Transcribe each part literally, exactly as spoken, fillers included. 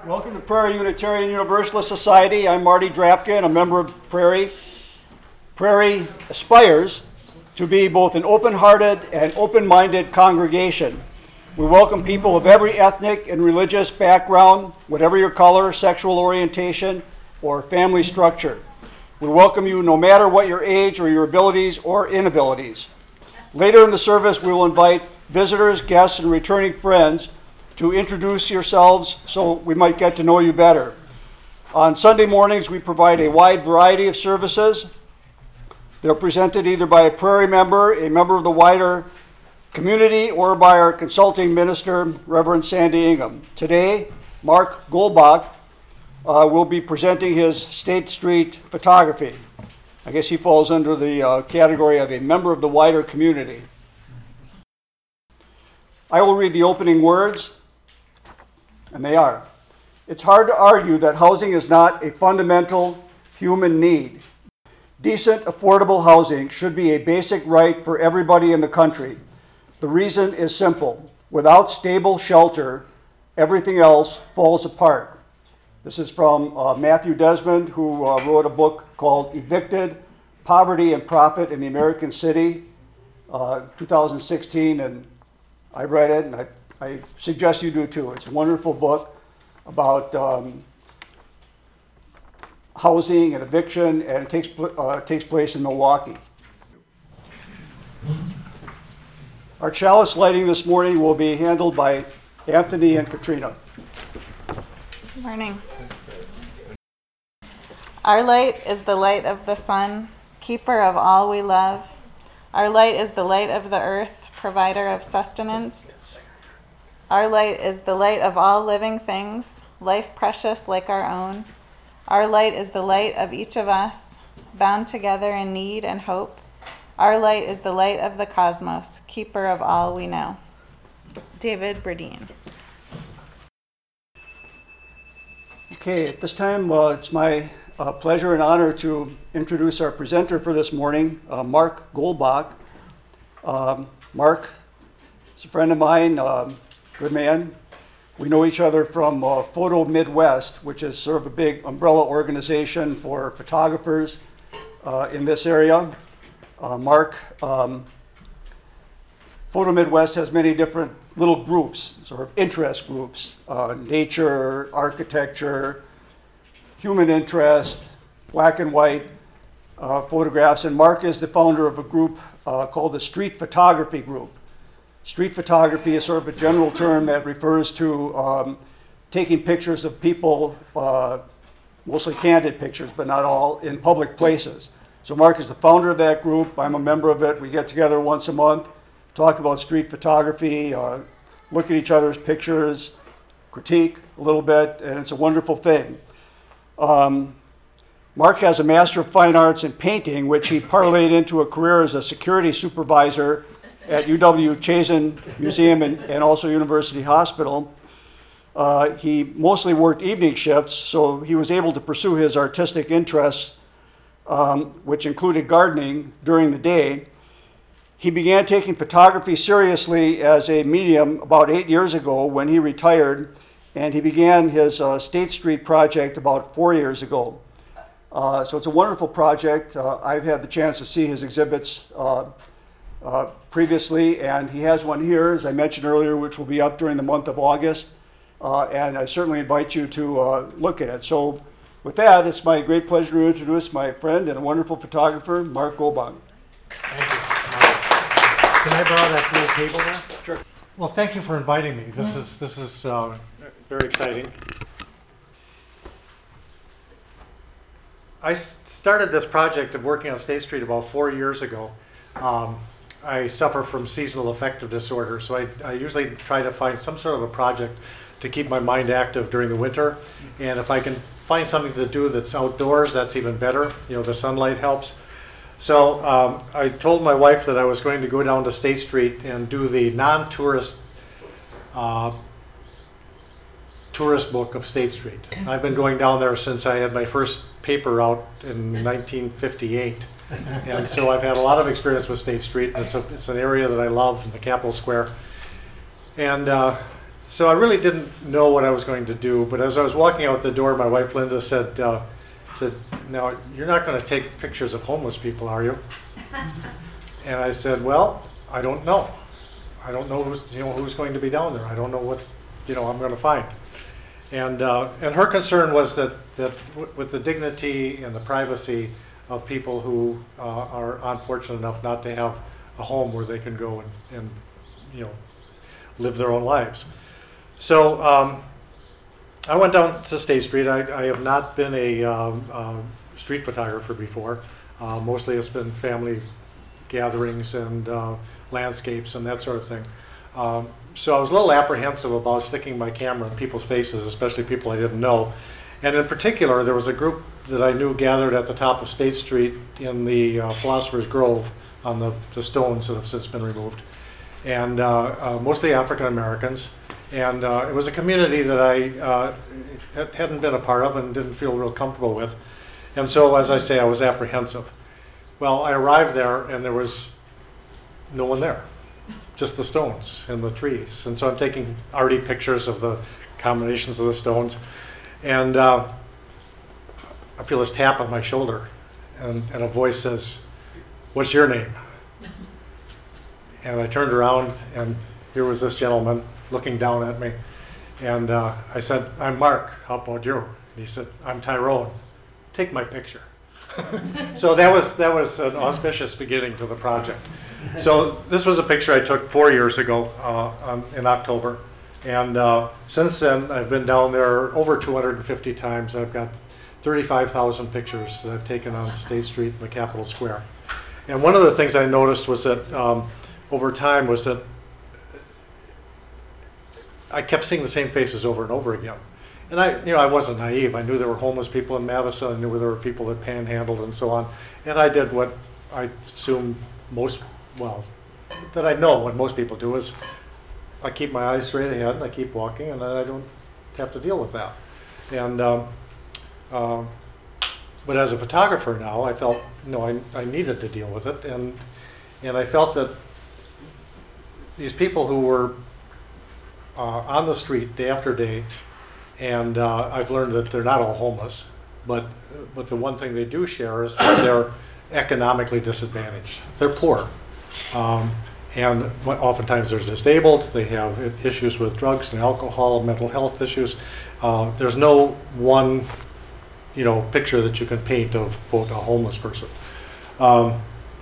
Welcome to Prairie Unitarian Universalist Society. I'm Marty Drapkin, a member of Prairie. Prairie aspires to be both an open-hearted and open-minded congregation. We welcome people of every ethnic and religious background, whatever your color, sexual orientation, or family structure. We welcome you no matter what your age or your abilities or inabilities. Later in the service, we will invite visitors, guests, and returning friends to introduce yourselves so we might get to know you better. On Sunday mornings, we provide a wide variety of services. They're presented either by a Prairie member, a member of the wider community, or by our consulting minister, Reverend Sandy Ingham. Today, Mark Goldbach uh, will be presenting his State Street photography. I guess he falls under the uh, category of a member of the wider community. I will read the opening words, and they are: it's hard to argue that housing is not a fundamental human need. Decent, affordable housing should be a basic right for everybody in the country. The reason is simple. Without stable shelter, everything else falls apart. This is from uh, Matthew Desmond, who uh, wrote a book called Evicted, Poverty and Profit in the American City, uh, two thousand sixteen, and I read it, and I, I suggest you do too. It's a wonderful book about um, housing and eviction, and it takes, uh, takes place in Milwaukee. Our chalice lighting this morning will be handled by Anthony and Katrina. Good morning. Our light is the light of the sun, keeper of all we love. Our light is the light of the earth, provider of sustenance. Our light is the light of all living things, life precious like our own. Our light is the light of each of us, bound together in need and hope. Our light is the light of the cosmos, keeper of all we know. David Burdine. Okay, at this time, uh, it's my uh, pleasure and honor to introduce our presenter for this morning, uh, Mark Goldbach. Um, Mark is a friend of mine, um, good man. We know each other from uh, Photo Midwest, which is sort of a big umbrella organization for photographers uh, in this area. Uh, Mark, um, Photo Midwest has many different little groups, sort of interest groups, uh, nature, architecture, human interest, black and white uh, photographs. And Mark is the founder of a group uh, called the Street Photography Group. Street photography is sort of a general term that refers to um, taking pictures of people, uh, mostly candid pictures, but not all, in public places. So Mark is the founder of that group. I'm a member of it. We get together once a month, talk about street photography, uh, look at each other's pictures, critique a little bit, and it's a wonderful thing. Um, Mark has a Master of Fine Arts in painting, which he parlayed into a career as a security supervisor at U W-Chazen Museum and, and also University Hospital. Uh, he mostly worked evening shifts, so he was able to pursue his artistic interests, um, which included gardening, during the day. He began taking photography seriously as a medium about eight years ago when he retired, and he began his uh, State Street project about four years ago. Uh, so it's a wonderful project. Uh, I've had the chance to see his exhibits uh, uh, previously, and he has one here, as I mentioned earlier, which will be up during the month of August, uh, and I certainly invite you to uh, look at it. So with that, it's my great pleasure to introduce my friend and a wonderful photographer, Mark Goldbach. Thank you. Can I borrow that little table there? Sure. Well, thank you for inviting me. This is this is uh, very exciting. I started this project of working on State Street about four years ago. Um, I suffer from seasonal affective disorder, so I, I usually try to find some sort of a project to keep my mind active during the winter. And if I can find something to do that's outdoors, that's even better. You know, the sunlight helps. So um, I told my wife that I was going to go down to State Street and do the non-tourist uh, tourist book of State Street. I've been going down there since I had my first paper out in nineteen fifty-eight. And so I've had a lot of experience with State Street. It's, a, it's an area that I love in the Capitol Square. And uh, so so I really didn't know what I was going to do, but as I was walking out the door, my wife Linda said, uh, said, "Now, you're not going to take pictures of homeless people, are you?" And I said, "Well, I don't know. I don't know who's, you know, who's going to be down there. I don't know what, you know, I'm going to find." And uh, and her concern was that that w- with the dignity and the privacy of people who uh, are unfortunate enough not to have a home where they can go and, and you know, live their own lives. So um, I went down to State Street. I, I have not been a um, um, street photographer before. Uh, mostly it's been family gatherings and uh, landscapes and that sort of thing. Um, so I was a little apprehensive about sticking my camera in people's faces, especially people I didn't know. And in particular, there was a group that I knew gathered at the top of State Street in the uh, Philosopher's Grove on the, the stones that have since been removed. And uh, uh, mostly African Americans. And uh, it was a community that I uh, had- hadn't been a part of and didn't feel real comfortable with. And so, as I say, I was apprehensive. Well, I arrived there and there was no one there, just the stones and the trees. And so I'm taking arty pictures of the combinations of the stones. And uh, I feel this tap on my shoulder, and, and a voice says, "What's your name?" And I turned around, and here was this gentleman looking down at me. And uh, I said, "I'm Mark. How about you?" And he said, "I'm Tyrone. Take my picture." So that was that was an auspicious beginning to the project. So this was a picture I took four years ago uh, um, in October. And uh, since then, I've been down there over two hundred fifty times. I've got thirty-five thousand pictures that I've taken on State Street in the Capitol Square. And one of the things I noticed was that um, over time was that I kept seeing the same faces over and over again. And I, you know, I wasn't naive. I knew there were homeless people in Madison. I knew there were people that panhandled and so on. And I did what I assume most, well, that I know what most people do is I keep my eyes straight ahead and I keep walking, and then I don't have to deal with that. And um, um, but as a photographer now, I felt no, I, I needed to deal with it, and and I felt that these people who were uh, on the street day after day, and uh, I've learned that they're not all homeless, but but the one thing they do share is that they're economically disadvantaged. They're poor. Um, And oftentimes they're disabled, they have issues with drugs and alcohol, mental health issues. Uh, there's no one, you know, picture that you can paint of, quote, a homeless person. Um,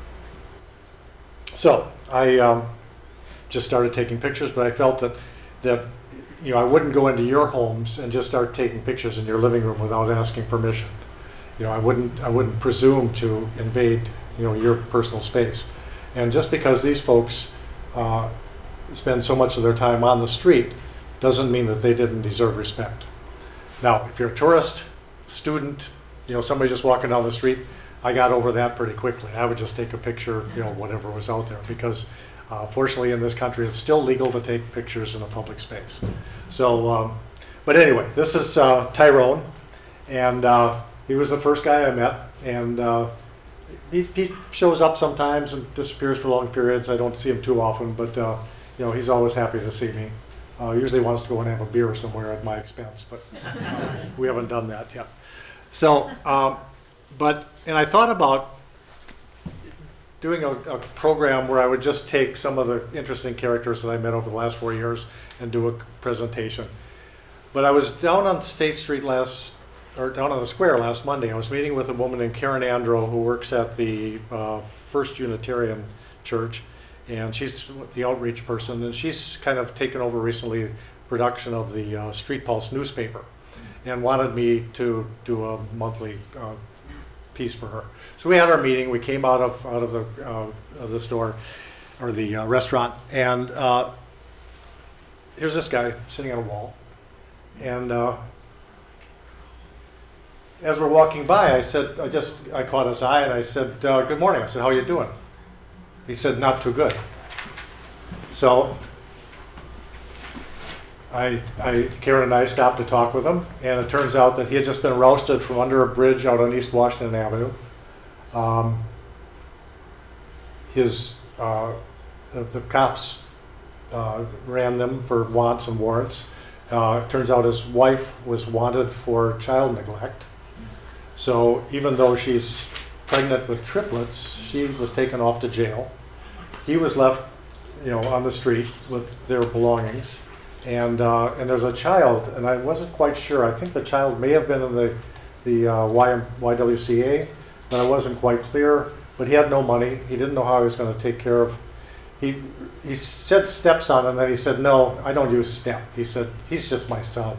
so I um, just started taking pictures, but I felt that, that, you know, I wouldn't go into your homes and just start taking pictures in your living room without asking permission. You know, I wouldn't, I wouldn't presume to invade, you know, your personal space. And just because these folks uh, spend so much of their time on the street doesn't mean that they didn't deserve respect. Now, if you're a tourist, student, you know, somebody just walking down the street, I got over that pretty quickly. I would just take a picture, you know, whatever was out there, because uh, fortunately in this country it's still legal to take pictures in a public space. So, um, but anyway, this is uh, Tyrone, and uh, he was the first guy I met, and uh, He, he shows up sometimes and disappears for long periods. I don't see him too often, but uh, you know, he's always happy to see me. Uh, usually wants to go and have a beer somewhere at my expense, but uh, we haven't done that yet. So, um, but, and I thought about doing a, a program where I would just take some of the interesting characters that I met over the last four years and do a presentation. But I was down on State Street last or down on the square last Monday. I was meeting with a woman named Karen Andro who works at the uh, First Unitarian Church, and she's the outreach person, and she's kind of taken over recently production of the uh, Street Pulse newspaper, and wanted me to do a monthly uh, piece for her. So we had our meeting. We came out of out of the uh, of the store or the uh, restaurant, and uh, here's this guy sitting on a wall, and. Uh, As we're walking by, I said, I just, I caught his eye and I said, uh, "Good morning." I said, "How are you doing?" He said, "Not too good." So, I, I, Karen and I stopped to talk with him, and it turns out that he had just been rousted from under a bridge out on East Washington Avenue. Um, his, uh, the, the cops uh, ran them for wants and warrants. Uh, it turns out his wife was wanted for child neglect. So even though she's pregnant with triplets, she was taken off to jail. He was left, you know, on the street with their belongings. And uh, and there's a child, and I wasn't quite sure. I think the child may have been in the the uh, Y M, Y W C A, but I wasn't quite clear. But he had no money. He didn't know how he was going to take care of. He he said stepson, and then he said, no, I don't use step. He said, he's just my son.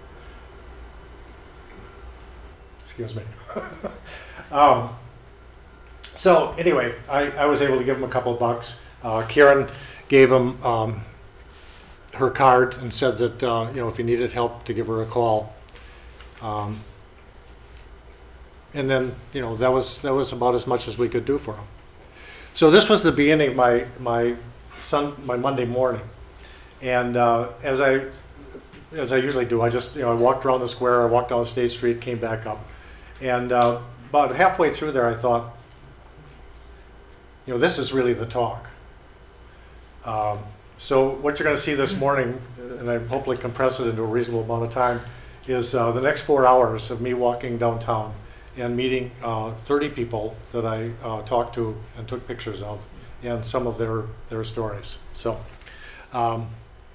Excuse me. um, so anyway, I, I was able to give him a couple of bucks. Uh, Karen gave him um, her card and said that uh, you know, if he needed help, to give her a call. Um, and then you know that was that was about as much as we could do for him. So this was the beginning of my my sun my Monday morning, and uh, as I as I usually do, I just you know I walked around the square, I walked down State Street, came back up, and uh, about halfway through there, I thought, you know, this is really the talk. Um, so what you're going to see this morning, and I hopefully compress it into a reasonable amount of time, is uh, the next four hours of me walking downtown and meeting uh, thirty people that I uh, talked to and took pictures of, and some of their their stories. So, um,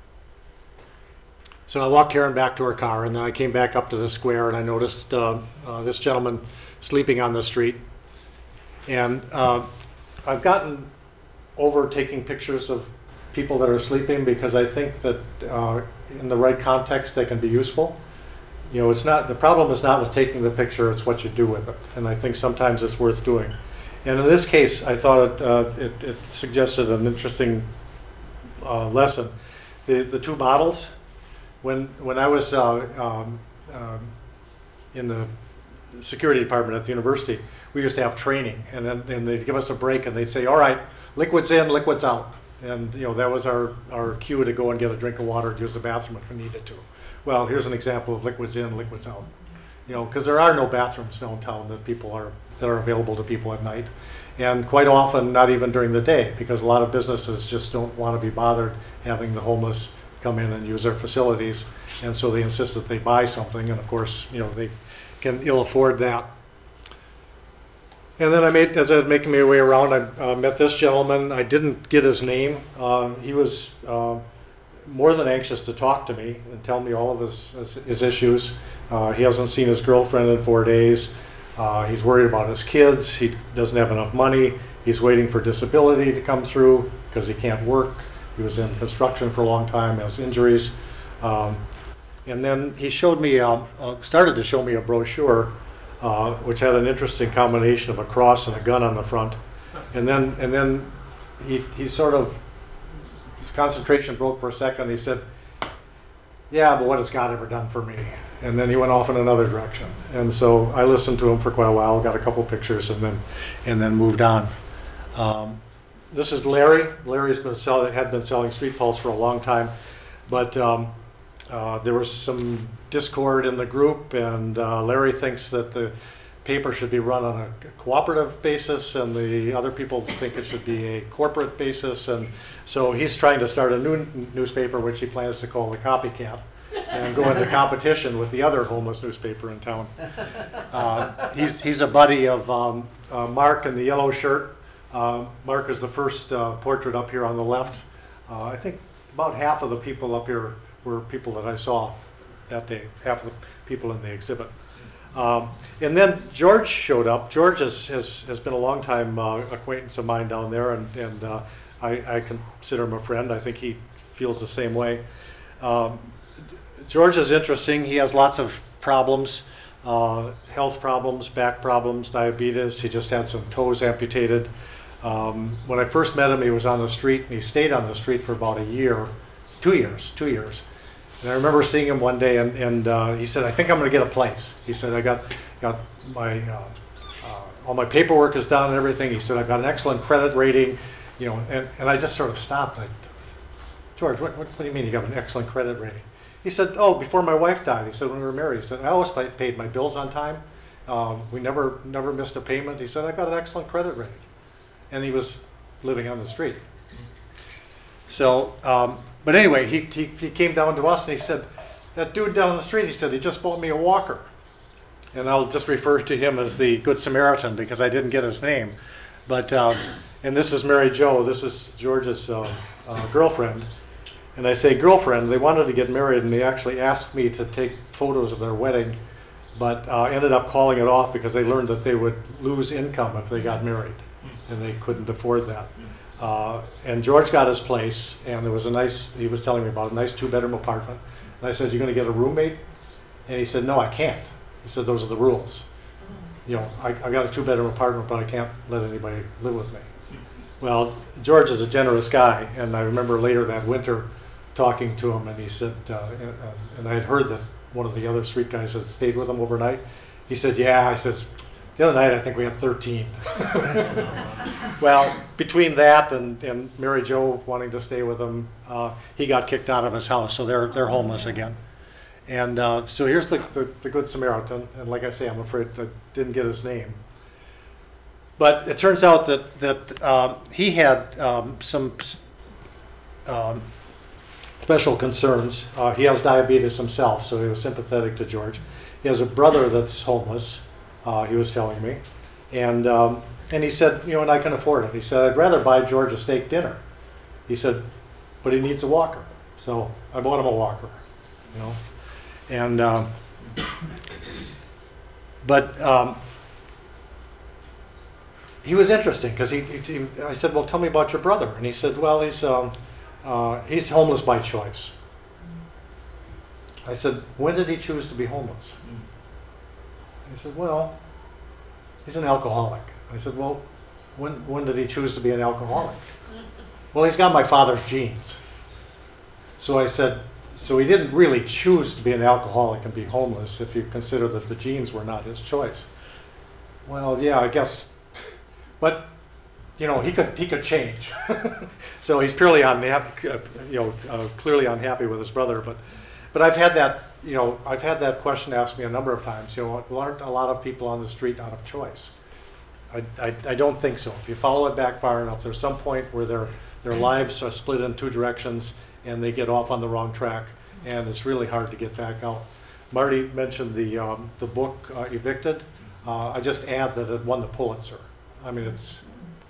so I walked Karen back to her car, and then I came back up to the square, and I noticed uh, uh, this gentleman sleeping on the street. And uh, I've gotten over taking pictures of people that are sleeping because I think that uh, in the right context they can be useful. You know, it's not, the problem is not with taking the picture, it's what you do with it. And I think sometimes it's worth doing. And in this case, I thought it, uh, it, it suggested an interesting uh, lesson. The, the two models, when, when I was uh, um, um, in the security department at the university, we used to have training, and then and they'd give us a break and they'd say, all right, liquids in, liquids out. And you know, that was our, our cue to go and get a drink of water and use the bathroom if we needed to. Well, here's an example of liquids in, liquids out. You know, because there are no bathrooms downtown that people are that are available to people at night, and quite often not even during the day, because a lot of businesses just don't want to be bothered having the homeless come in and use their facilities, and so they insist that they buy something, and of course, you know, they can ill afford that. And then I made, as I was making my way around, I uh, met this gentleman. I didn't get his name. Uh, he was uh, more than anxious to talk to me and tell me all of his, his, his issues. Uh, he hasn't seen his girlfriend in four days. Uh, he's worried about his kids. He doesn't have enough money. He's waiting for disability to come through because he can't work. He was in construction for a long time, has injuries. Um, and then he showed me, uh, uh, started to show me a brochure Uh, which had an interesting combination of a cross and a gun on the front, and then and then he he sort of his concentration broke for a second. He said, "Yeah, but what has God ever done for me?" And then he went off in another direction. And so I listened to him for quite a while, got a couple pictures, and then and then moved on. Um, this is Larry. Larry's been selling had been selling Street Pulse for a long time, but um, uh, there was some discord in the group, and uh, Larry thinks that the paper should be run on a cooperative basis, and the other people think it should be a corporate basis, and so he's trying to start a new newspaper, which he plans to call the Copycat, and go into competition with the other homeless newspaper in town. Uh, he's he's a buddy of um, uh, Mark in the yellow shirt. Uh, Mark is the first uh, portrait up here on the left. Uh, I think about half of the people up here were people that I saw that day, half of the people in the exhibit. Um, and then George showed up. George has, has, has been a long time uh, acquaintance of mine down there, and, and uh, I, I consider him a friend. I think he feels the same way. Um, George is interesting. He has lots of problems, uh, health problems, back problems, diabetes. He just had some toes amputated. Um, when I first met him, he was on the street, and he stayed on the street for about a year, two years, two years. And I remember seeing him one day, and, and uh, he said, "I think I'm going to get a place." He said, "I got got my uh, uh, all my paperwork is done and everything." He said, "I've got an excellent credit rating," you know. And, and I just sort of stopped. And I, George, what, what, what do you mean you got an excellent credit rating? He said, "Oh, before my wife died," he said, "when we were married," he said, "I always paid my bills on time. Um, we never never missed a payment." He said, "I got an excellent credit rating," and he was living on the street. So, um, but anyway, he, he, he came down to us and he said, that dude down the street, he said, he just bought me a walker. And I'll just refer to him as the Good Samaritan because I didn't get his name. But, um, and this is Mary Jo, this is George's uh, uh, girlfriend. And I say girlfriend, they wanted to get married and they actually asked me to take photos of their wedding, but uh, ended up calling it off because they learned that they would lose income if they got married and they couldn't afford that. Uh, and George got his place and there was a nice, he was telling me about a nice two bedroom apartment. And I said, you're gonna get a roommate? And he said, no, I can't. He said, those are the rules. You know, I, I got a two bedroom apartment, but I can't let anybody live with me. Well, George is a generous guy, and I remember later that winter talking to him, and he said, uh, and, and I had heard that one of the other street guys had stayed with him overnight. He said, yeah, I says, the other night I think we had thirteen. Well, between that and, and Mary Jo wanting to stay with him, uh, he got kicked out of his house, so they're, they're homeless again. And uh, so here's the, the, the Good Samaritan, and like I say, I'm afraid I didn't get his name. But it turns out that, that um, he had um, some um, special concerns. Uh, he has diabetes himself, so he was sympathetic to George. He has a brother that's homeless, uh, he was telling me. And, um, and he said, you know, and I can afford it. He said, I'd rather buy George a steak dinner. He said, but he needs a walker. So I bought him a walker, you know. And, um, but um, he was interesting because he, he, he, I said, well, tell me about your brother. And he said, well, he's, um, uh, he's homeless by choice. I said, when did he choose to be homeless? He said, well, he's an alcoholic. I said, well, when, when did he choose to be an alcoholic? Well, he's got my father's genes. So I said, so he didn't really choose to be an alcoholic and be homeless if you consider that the genes were not his choice. Well, yeah, I guess, but you know, he could he could change. So he's purely unhappy, uh, you know, uh, clearly unhappy with his brother. But, but I've had that, you know, I've had that question asked me a number of times. You know, aren't a lot of people on the street out of choice? I, I, I don't think so. If you follow it back far enough, there's some point where their their lives are split in two directions, and they get off on the wrong track, and it's really hard to get back out. Marty mentioned the um, the book uh, Evicted. Uh, I just add that it won the Pulitzer. I mean, it's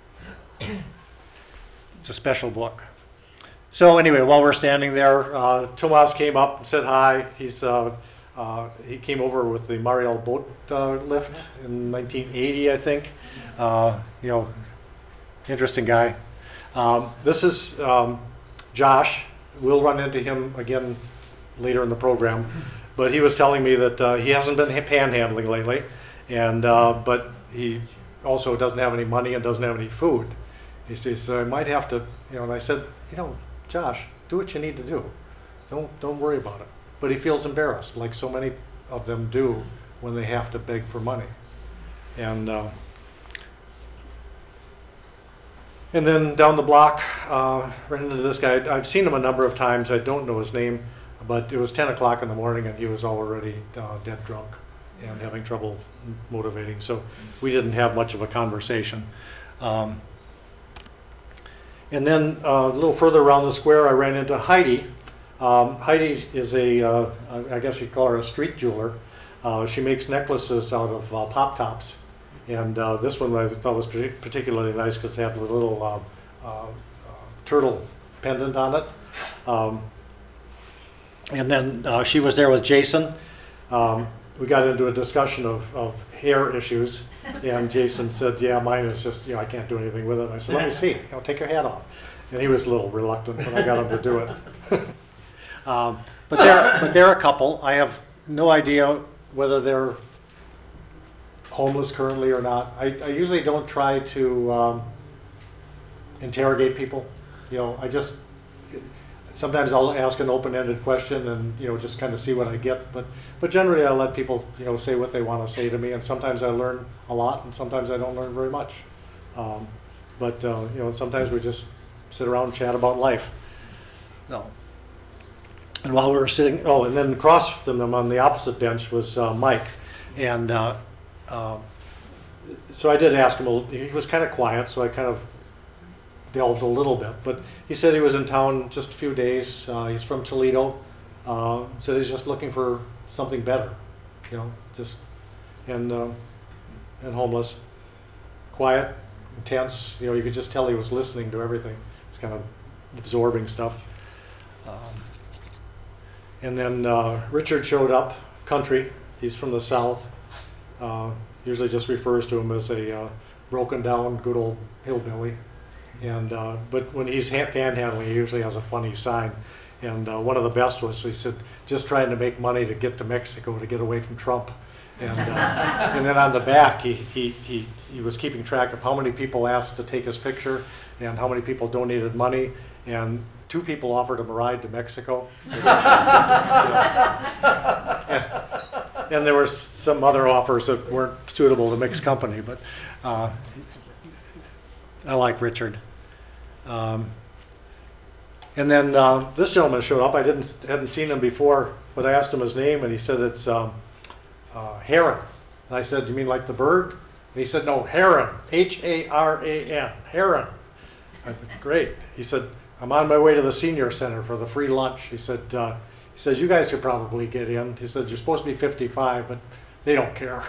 it's a special book. So anyway, while we're standing there, uh, Tomas came up and said hi. He's uh, uh, he came over with the Mariel boat uh, lift in nineteen eighty, I think. Uh, you know, interesting guy. Um, this is um, Josh. We'll run into him again later in the program, but he was telling me that uh, he hasn't been panhandling lately, and uh, but he also doesn't have any money and doesn't have any food. He says, so I might have to, you know, and I said, you know, Josh, do what you need to do. Don't don't worry about it. But he feels embarrassed, like so many of them do when they have to beg for money. And uh, and then down the block, uh, ran into this guy. I've seen him a number of times. I don't know his name, but it was ten o'clock in the morning and he was already uh, dead drunk and having trouble motivating. So we didn't have much of a conversation. Um, and then uh, a little further around the square, I ran into Heidi. Um, Heidi is a, uh, I guess you'd call her a street jeweler. Uh, she makes necklaces out of uh, pop tops. And uh, this one I thought was particularly nice because they have the little uh, uh, uh, turtle pendant on it. Um, and then uh, she was there with Jason. Um, we got into a discussion of, of hair issues, and Jason said, yeah, mine is just, you know, I can't do anything with it. And I said, let me see, you know, take your hat off. And he was a little reluctant, but I got him to do it. um, but they're, but they're a couple. I have no idea whether they're homeless currently or not. I, I usually don't try to um, interrogate people. You know, I just, sometimes I'll ask an open-ended question and, you know, just kind of see what I get. But, but generally I let people, you know, say what they want to say to me. And sometimes I learn a lot and sometimes I don't learn very much. Um, but, uh, you know, sometimes we just sit around and chat about life. No. And while we were sitting, oh, and then across from them on the opposite bench was uh, Mike. And uh, um, so I did ask him, he was kind of quiet, so I kind of delved a little bit. But he said he was in town just a few days. Uh, he's from Toledo. Uh, said he's just looking for something better, you know, just and uh, and homeless, quiet, intense. You know, you could just tell he was listening to everything. It's kind of absorbing stuff. Um, and then uh, Richard showed up, country. He's from the South. Uh, usually just refers to him as a uh, broken down, good old hillbilly. And uh, but when he's hand- panhandling, he usually has a funny sign. And uh, one of the best was he said, "Just trying to make money to get to Mexico to get away from Trump." And uh, and then on the back, he, he he he was keeping track of how many people asked to take his picture and how many people donated money. And two people offered him a ride to Mexico. and, and there were some other offers that weren't suitable to mixed company, but uh, I like Richard. Um, and then uh, this gentleman showed up. I didn't hadn't seen him before, but I asked him his name, and he said it's um, uh, Heron. And I said, "You mean like the bird?" And he said, "No, Heron, H A R A N, Heron." I said, "Great." He said, "I'm on my way to the senior center for the free lunch." He said, uh, "He said you guys could probably get in." He said, "You're supposed to be fifty-five, but they don't care."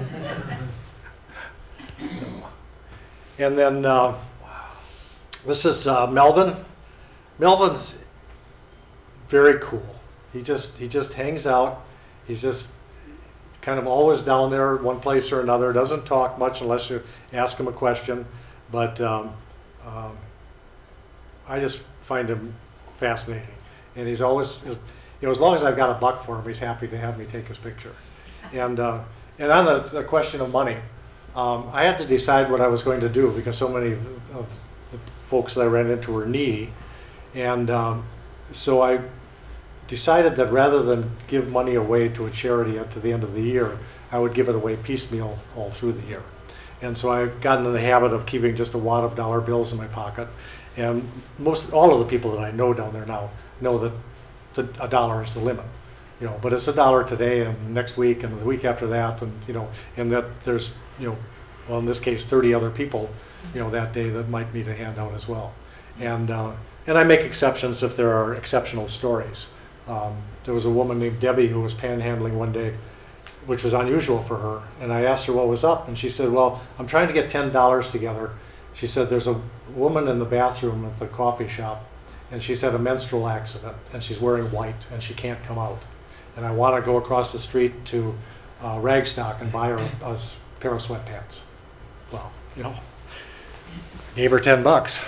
And then uh, this is uh, Melvin. Melvin's very cool. He just he just hangs out. He's just kind of always down there, one place or another. Doesn't talk much unless you ask him a question, but. Um, um, I just find him fascinating, and he's always, you know, as long as I've got a buck for him, he's happy to have me take his picture. And uh, and on the, the question of money, um, I had to decide what I was going to do because so many of the folks that I ran into were needy, and um, so I decided that rather than give money away to a charity at to the end of the year, I would give it away piecemeal all through the year. And so I got into the habit of keeping just a wad of dollar bills in my pocket. And most all of the people that I know down there now know that the, a dollar is the limit, you know. But it's a dollar today, and next week, and the week after that, and you know, and that there's, you know, well in this case, thirty other people, you know, that day that might need a handout as well. And uh, and I make exceptions if there are exceptional stories. Um, there was a woman named Debbie who was panhandling one day, which was unusual for her. And I asked her what was up, and she said, "Well, I'm trying to get ten dollars together." She said, "There's a woman in the bathroom at the coffee shop, and she's had a menstrual accident, and she's wearing white, and she can't come out. And I want to go across the street to uh, Ragstock and buy her a, a s- pair of sweatpants." Well, you know, gave her ten bucks.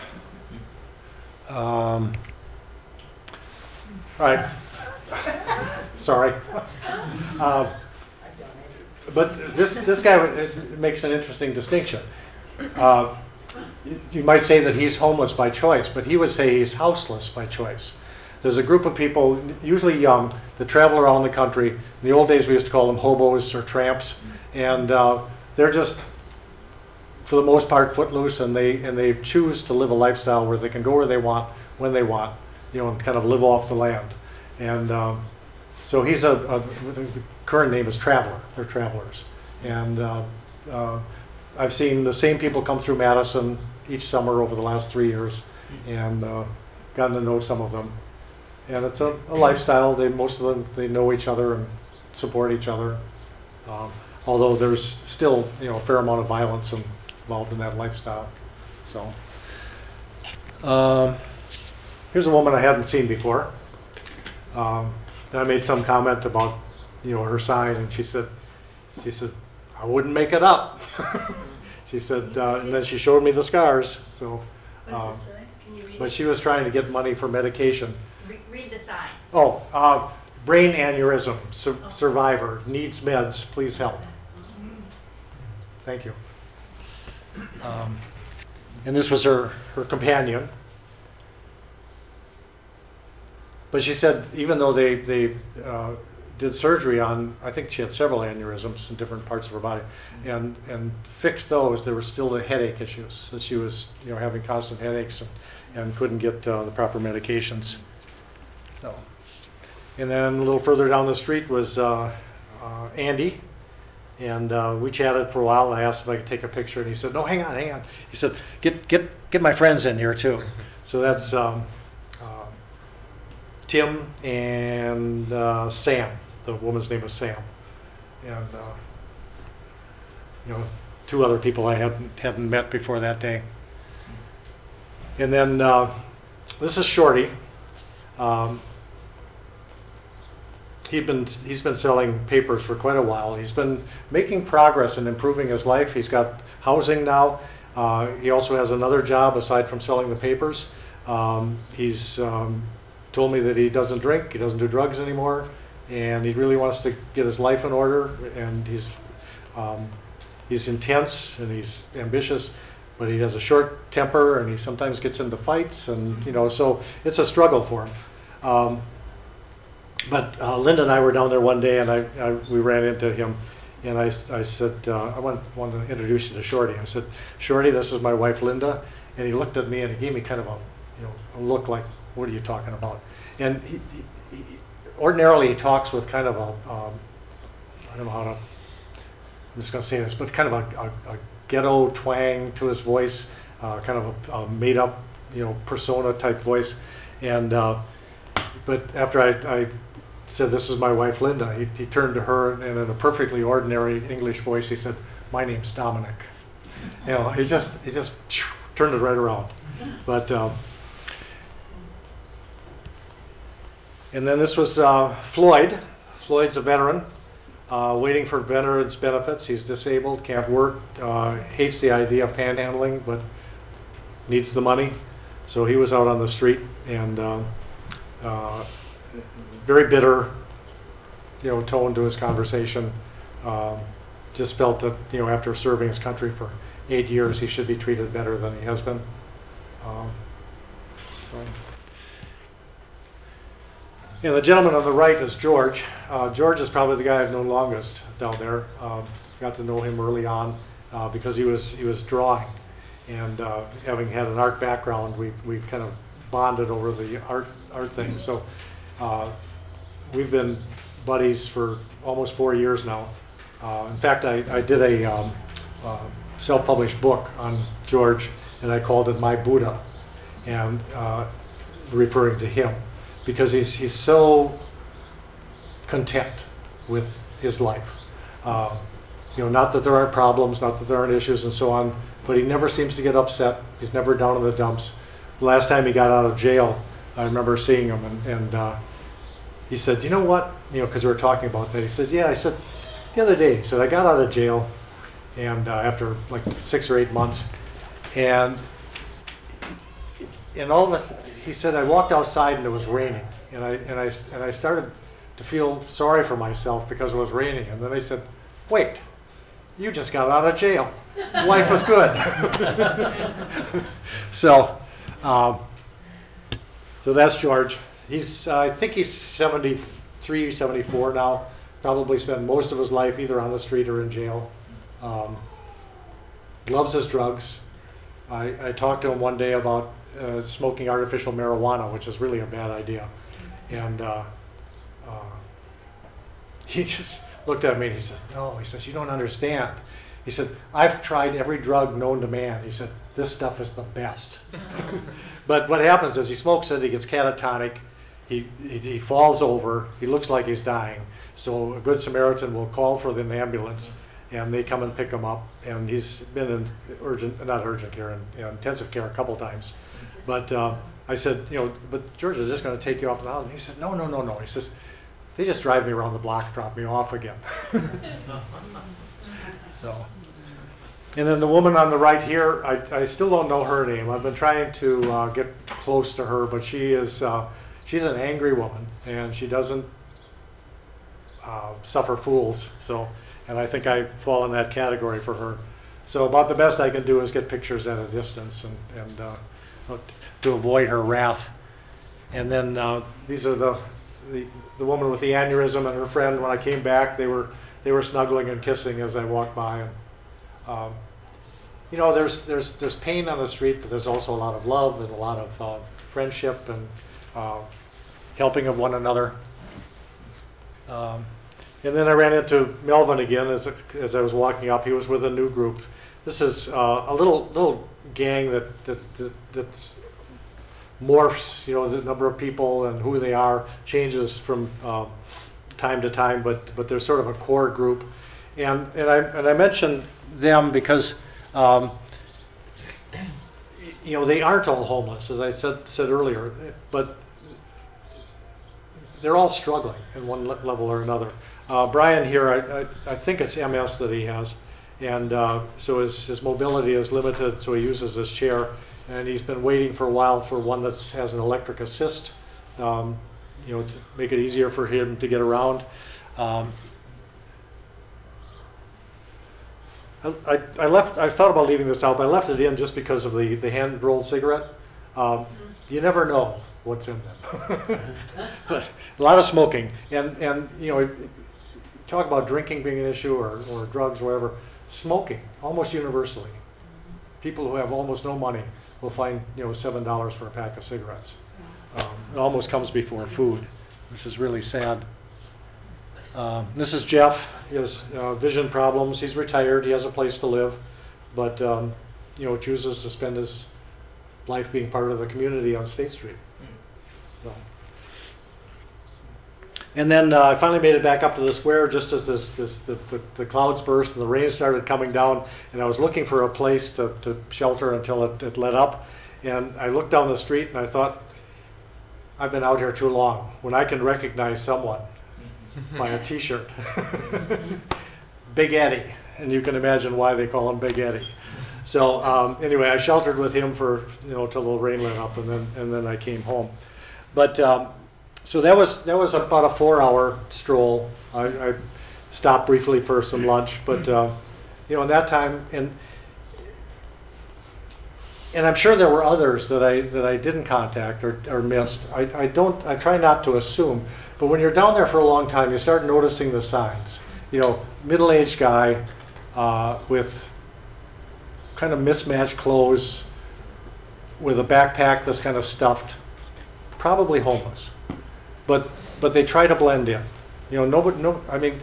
Um, all right. Sorry. Uh, but this this guy it makes an interesting distinction. Uh, you might say that he's homeless by choice, but he would say he's houseless by choice. There's a group of people, usually young, that travel around the country. In the old days, we used to call them hobos or tramps, and uh, they're just, for the most part, footloose, and they and they choose to live a lifestyle where they can go where they want, when they want, you know, and kind of live off the land. And um, so he's a, a the current name is Traveler. They're travelers, and uh, uh, I've seen the same people come through Madison each summer over the last three years, and uh, gotten to know some of them. And it's a, a lifestyle. They most of them they know each other and support each other. Um, although there's still you know a fair amount of violence involved in that lifestyle. So um, here's a woman I hadn't seen before. Um, I made some comment about you know her sign, and she said she said I wouldn't make it up. She said, uh, and then she showed me the scars. So, um, What's it say? Can you read but it? she was trying to get money for medication. Re- Read the sign. Oh, uh, brain aneurysm su- survivor needs meds. Please help. Thank you. Um, and this was her her companion. But she said even though they they uh, did surgery on, I think she had several aneurysms in different parts of her body, and and fixed those, there were still the headache issues. That she was you know having constant headaches and, and couldn't get uh, the proper medications. So, and then a little further down the street was uh, uh, Andy, And uh, we chatted for a while, and I asked if I could take a picture, and he said, no, hang on, hang on. He said, get get get my friends in here too. So that's um, uh, Tim and uh, Sam. The woman's name is Sam, and uh, you know, two other people I hadn't hadn't met before that day. And then uh, this is Shorty. Um, He'd been, he's been selling papers for quite a while. He's been making progress and improving his life. He's got housing now. Uh, he also has another job aside from selling the papers. Um, he's um, told me that he doesn't drink, he doesn't do drugs anymore, and he really wants to get his life in order. And he's um, he's intense and he's ambitious, but he has a short temper and he sometimes gets into fights, and you know, so it's a struggle for him. Um, But uh, Linda and I were down there one day, and I, I we ran into him, and I, I said, uh, I want, wanted to introduce you to Shorty. I said, Shorty, this is my wife Linda, and he looked at me and he gave me kind of a, you know, a look like, what are you talking about? And he, he, he, ordinarily he talks with kind of a, um, I don't know how to, I'm just going to say this, but kind of a, a, a ghetto twang to his voice, uh, kind of a, a made up, you know, persona type voice, and. Uh, But after I, I said, this is my wife, Linda, he, he turned to her and in a perfectly ordinary English voice, he said, my name's Dominic. You know, he just, he just turned it right around. But, um, and then this was uh, Floyd. Floyd's a veteran, uh, waiting for veterans benefits. He's disabled, can't work, uh, hates the idea of panhandling, but needs the money. So he was out on the street, and uh, Uh, very bitter, you know, tone to his conversation. Um, just felt that, you know, after serving his country for eight years, he should be treated better than he has been. Um, so. And the gentleman on the right is George. Uh, George is probably the guy I've known longest down there. Um, got to know him early on uh, because he was he was drawing, and uh, having had an art background, we we kind of bonded over the art art thing. So uh, we've been buddies for almost four years now. Uh, in fact, I, I did a um, uh, self-published book on George, and I called it My Buddha, and uh, referring to him, because he's he's so content with his life. Uh, you know, not that there aren't problems, not that there aren't issues and so on, but he never seems to get upset. He's never down in the dumps. The last time he got out of jail, I remember seeing him, and, and uh, he said, you know what, you know, because we were talking about that, he said, yeah, I said, the other day, he said, I got out of jail, and uh, after like six or eight months, and and all of it, he said, I walked outside and it was raining, and I, and I, and I started to feel sorry for myself because it was raining, and then I said, wait, you just got out of jail, life was good. So, Um, so that's George. He's, uh, I think he's seventy-three, seventy-four now. Probably spent most of his life either on the street or in jail. Um, loves his drugs. I, I talked to him one day about uh, smoking artificial marijuana, which is really a bad idea. And uh, uh, he just looked at me and he says, no, he says, you don't understand. He said, I've tried every drug known to man. He said, this stuff is the best. But what happens is he smokes it, he gets catatonic, he, he, he falls over, he looks like he's dying. So a good Samaritan will call for an ambulance, and they come and pick him up. And he's been in urgent, not urgent care, in, in intensive care a couple times. But uh, I said, you know, but George is just going to take you off to the house. And he says, no, no, no, no. He says, they just drive me around the block, drop me off again. So, and then the woman on the right here, I, I still don't know her name. I've been trying to uh, get close to her, but she is uh, she's an angry woman, and she doesn't uh, suffer fools. So, and I think I fall in that category for her. So about the best I can do is get pictures at a distance and and uh, to avoid her wrath. And then uh, these are the, the the woman with the aneurysm and her friend. When I came back, they were. They were snuggling and kissing as I walked by, and um, you know, there's there's there's pain on the street, but there's also a lot of love and a lot of uh, friendship and uh, helping of one another. Um, And then I ran into Melvin again as, as I was walking up. He was with a new group. This is uh, a little little gang that, that, that that's morphs, you know, the number of people and who they are changes from uh, time to time, but but they're sort of a core group. And and I and I mentioned them because um, you know, they aren't all homeless, as I said said earlier, but they're all struggling in one le- level or another. Uh, Brian here, I, I, I think it's M S that he has, and uh, so his, his mobility is limited, so he uses his chair, and he's been waiting for a while for one that has an electric assist, um, you know, to make it easier for him to get around. Um, I, I, I left. I thought about leaving this out, but I left it in just because of the, the hand-rolled cigarette. Um, you never know what's in them. But a lot of smoking, and and you know, talk about drinking being an issue, or, or drugs, or whatever. Smoking, almost universally. People who have almost no money will find, you know, seven dollars for a pack of cigarettes. Um, it almost comes before food, which is really sad. Um, this is Jeff. He has uh, vision problems. He's retired. He has a place to live, but um, you know, chooses to spend his life being part of the community on State Street. So. And then uh, I finally made it back up to the square just as this, this the, the, the clouds burst and the rain started coming down, and I was looking for a place to, to shelter until it, it let up. And I looked down the street and I thought, I've been out here too long. When I can recognize someone by a t-shirt. Big Eddie, and you can imagine why they call him Big Eddie. So um, anyway, I sheltered with him for, you know, till the rain let up, and then and then I came home. But um, so that was that was about a four-hour stroll. I, I stopped briefly for some lunch, but uh, you know, in that time, and and I'm sure there were others that I that I didn't contact or, or missed. I, I don't. I try not to assume. But when you're down there for a long time, you start noticing the signs. You know, middle-aged guy uh, with kind of mismatched clothes, with a backpack that's kind of stuffed, probably homeless. But but they try to blend in. You know, nobody. No, I mean,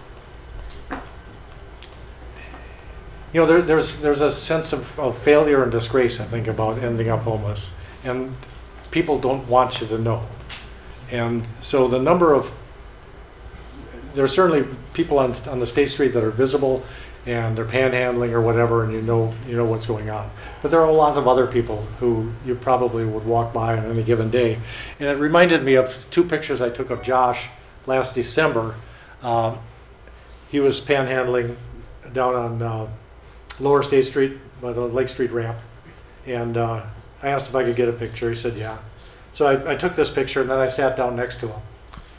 you know, there, there's there's a sense of, of failure and disgrace, I think, about ending up homeless, and people don't want you to know. And so the number of, there are certainly people on on the State Street that are visible, and they're panhandling or whatever, and you know you know what's going on. But there are a lot of other people who you probably would walk by on any given day. And it reminded me of two pictures I took of Josh last December. Um, he was panhandling down on uh, Lower State Street by the Lake Street ramp, and uh, I asked if I could get a picture. He said, yeah. So I, I took this picture, and then I sat down next to him.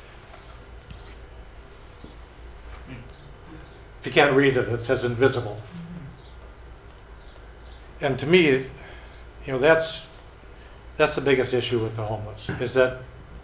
If you can't read it, it says invisible. And to me, you know, that's that's the biggest issue with the homeless, is that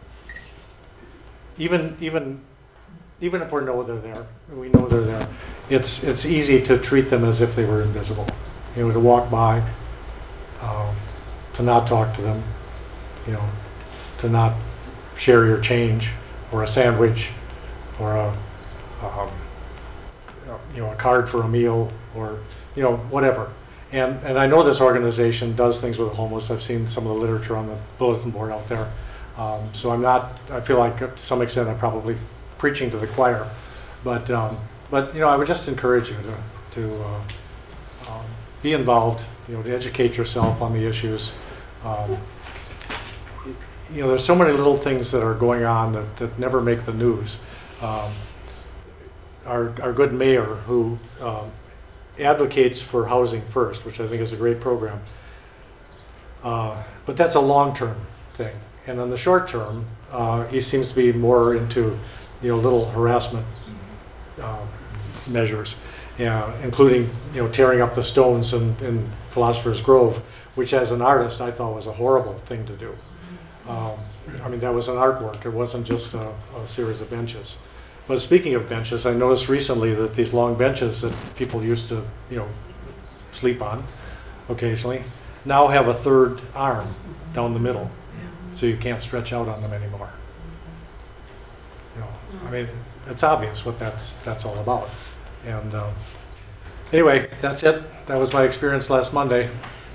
even even even if we know they're there, we know they're there, it's it's easy to treat them as if they were invisible. You know, to walk by, um, to not talk to them, you know, to not share your change or a sandwich or a um, you know, a card for a meal, or, you know, whatever. And and I know this organization does things with the homeless. I've seen some of the literature on the bulletin board out there. Um, so I'm not, I feel like to some extent I'm probably preaching to the choir. But, um, but you know, I would just encourage you to, to uh, um, be involved, you know, to educate yourself on the issues. Um, you know, there's so many little things that are going on that, that never make the news. Um, Our, our good mayor, who um, advocates for housing first, which I think is a great program. Uh, but that's a long-term thing. And on the short term, uh, he seems to be more into, you know, little harassment uh, measures, yeah, including, you know, tearing up the stones in, in Philosopher's Grove, which as an artist I thought was a horrible thing to do. Um, I mean, that was an artwork. It wasn't just a, a series of benches. But speaking of benches, I noticed recently that these long benches that people used to, you know, sleep on occasionally, now have a third arm down the middle, so you can't stretch out on them anymore. You know, I mean, it's obvious what that's that's all about. And um, anyway, that's it. That was my experience last Monday.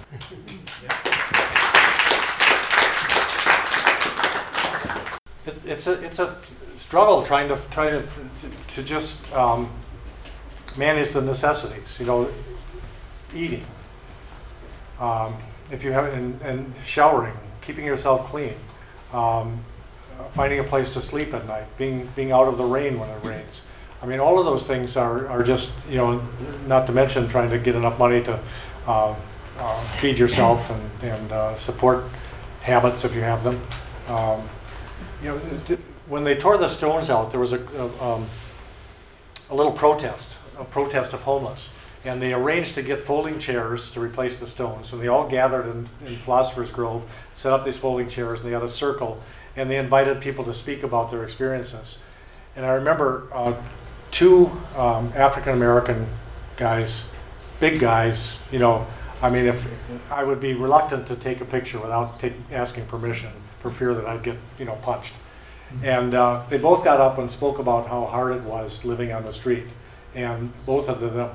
It's, it's a it's a struggle trying to trying to to, to just um, manage the necessities. You know, eating. Um, if you have and, and showering, keeping yourself clean, um, finding a place to sleep at night, being being out of the rain when it rains. I mean, all of those things are, are just, you know, not to mention trying to get enough money to uh, uh, feed yourself and, and uh, support habits if you have them. Um, you know, th- when they tore the stones out, there was a, a, um, a little protest, a protest of homeless. And they arranged to get folding chairs to replace the stones. And they all gathered in, in Philosopher's Grove, set up these folding chairs, and they had a circle. And they invited people to speak about their experiences. And I remember uh, two um, African-American guys, big guys, you know, I mean, if I would be reluctant to take a picture without take, asking permission for fear that I'd get, you know, punched. Mm-hmm. And uh, they both got up and spoke about how hard it was living on the street. And both of them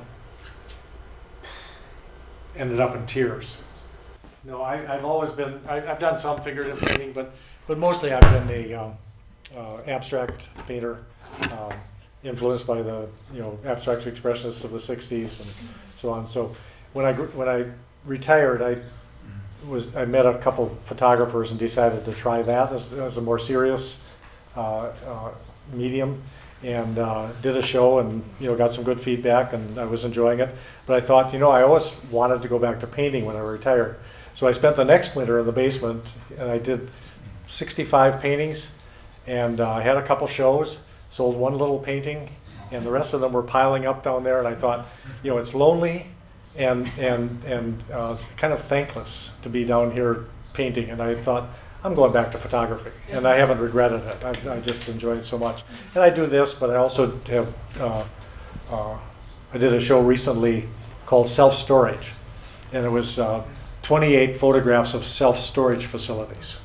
ended up in tears. No, I, I've always been, I, I've done some figurative painting, but, but mostly I've been a um, uh, abstract painter. Um, influenced by the, you know, abstract expressionists of the sixties and so on. So when I gr- when I retired, I was I met a couple of photographers and decided to try that as, as a more serious uh, uh, medium, and uh, did a show and, you know, got some good feedback, and I was enjoying it. But I thought, you know, I always wanted to go back to painting when I retired. So I spent the next winter in the basement, and I did sixty-five paintings, and uh, I had a couple shows. Sold one little painting, and the rest of them were piling up down there. And I thought, you know, it's lonely and and and uh, kind of thankless to be down here painting. And I thought, I'm going back to photography, and I haven't regretted it. I, I just enjoy it so much. And I do this, but I also have. Uh, uh, I did a show recently called Self Storage, and it was uh, twenty-eight photographs of self-storage facilities,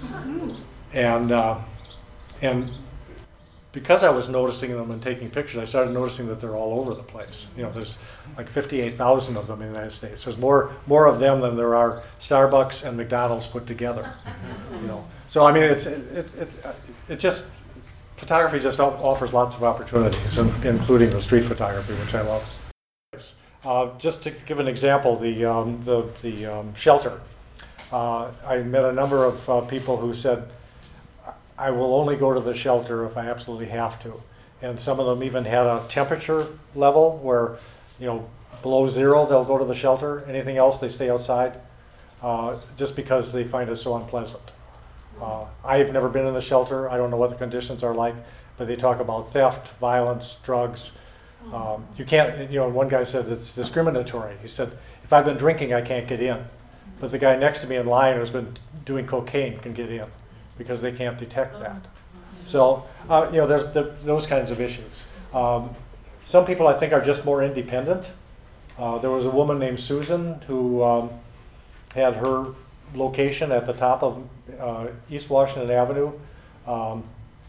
and uh, and. Because I was noticing them and taking pictures, I started noticing that they're all over the place. You know, there's like fifty-eight thousand of them in the United States. There's more more of them than there are Starbucks and McDonald's put together. You know, so I mean, it's it it, it just photography just offers lots of opportunities, including the street photography, which I love. Uh, just to give an example, the um, the the um, shelter. Uh, I met a number of uh, people who said, I will only go to the shelter if I absolutely have to. And some of them even had a temperature level where, you know, below zero, they'll go to the shelter. Anything else, they stay outside, uh, just because they find it so unpleasant. Uh, I've never been in the shelter. I don't know what the conditions are like, but they talk about theft, violence, drugs. Um, you can't, you know, one guy said it's discriminatory. He said, if I've been drinking, I can't get in. But the guy next to me in line who's been doing cocaine can get in, because they can't detect that. So, uh, you know, there's the, those kinds of issues. Um, some people, I think, are just more independent. Uh, there was a woman named Susan who um, had her location at the top of uh, East Washington Avenue. Um,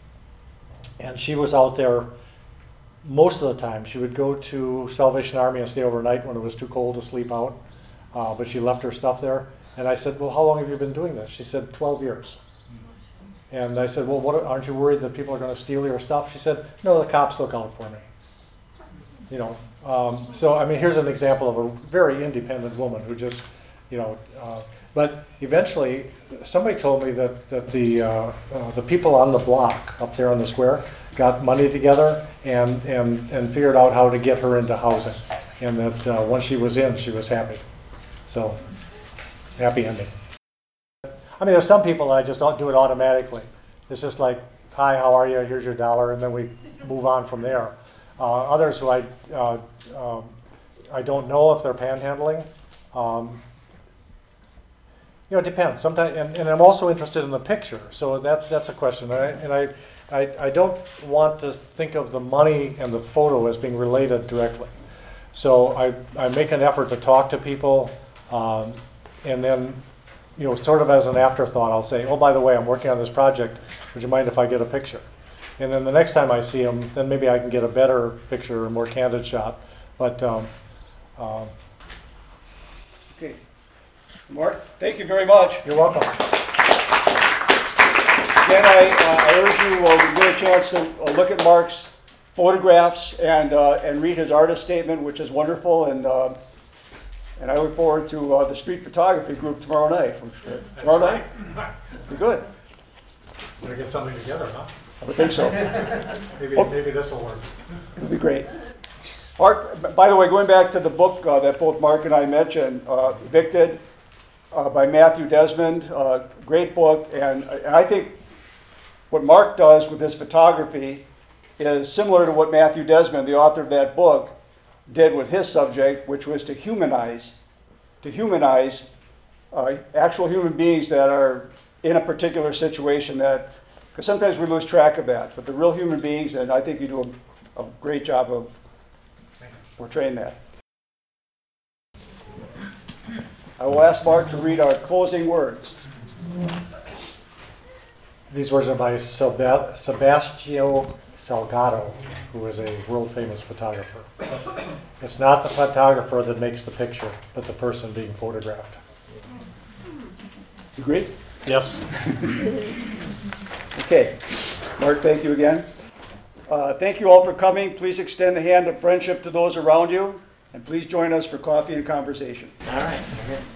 and she was out there most of the time. She would go to Salvation Army and stay overnight when it was too cold to sleep out. Uh, but she left her stuff there. And I said, well, how long have you been doing this? She said, twelve years. And I said, well, what, aren't you worried that people are going to steal your stuff? She said, no, the cops look out for me. You know, um, so I mean, here's an example of a very independent woman who just, you know, uh, but eventually somebody told me that, that the, uh, uh, the people on the block up there on the square got money together and, and, and figured out how to get her into housing. And that uh, once she was in, she was happy. So, happy ending. I mean, there's some people that I just don't do it automatically. It's just like, hi, how are you? Here's your dollar, and then we move on from there. Uh, others who I uh, um, I don't know if they're panhandling. Um, you know, it depends. Sometimes, and, and I'm also interested in the picture, so that that's a question. And I, and I, I I don't want to think of the money and the photo as being related directly. So I I make an effort to talk to people, um, and then, you know, sort of as an afterthought, I'll say, oh, by the way, I'm working on this project. Would you mind if I get a picture? And then the next time I see him, then maybe I can get a better picture, a more candid shot. But um, um, Okay. Mark, thank you very much. you're welcome. Again, I, uh, I urge you, uh, when you get a chance to uh, look at Mark's photographs and, uh, and read his artist statement, which is wonderful. And, uh, and I look forward to uh, the street photography group tomorrow night. Which, uh, tomorrow night? Be good. Better get something together, huh? I would think so. Maybe, Oh. maybe this will work. It'll be great. Mark, b- by the way, going back to the book uh, that both Mark and I mentioned, uh, Evicted, uh, by Matthew Desmond, uh, great book. And, and I think what Mark does with his photography is similar to what Matthew Desmond, the author of that book, did with his subject, which was to humanize, to humanize uh, actual human beings that are in a particular situation that, because sometimes we lose track of that, but the real human beings, and I think you do a, a great job of portraying that. I will ask Mark to read our closing words. These words are by Seba- Sebastião Salgado, who was a world-famous photographer. It's not the photographer that makes the picture, but the person being photographed. You agree? Yes. Okay. Mark, thank you again. Uh, thank you all for coming. Please extend the hand of friendship to those around you, and please join us for coffee and conversation. All right.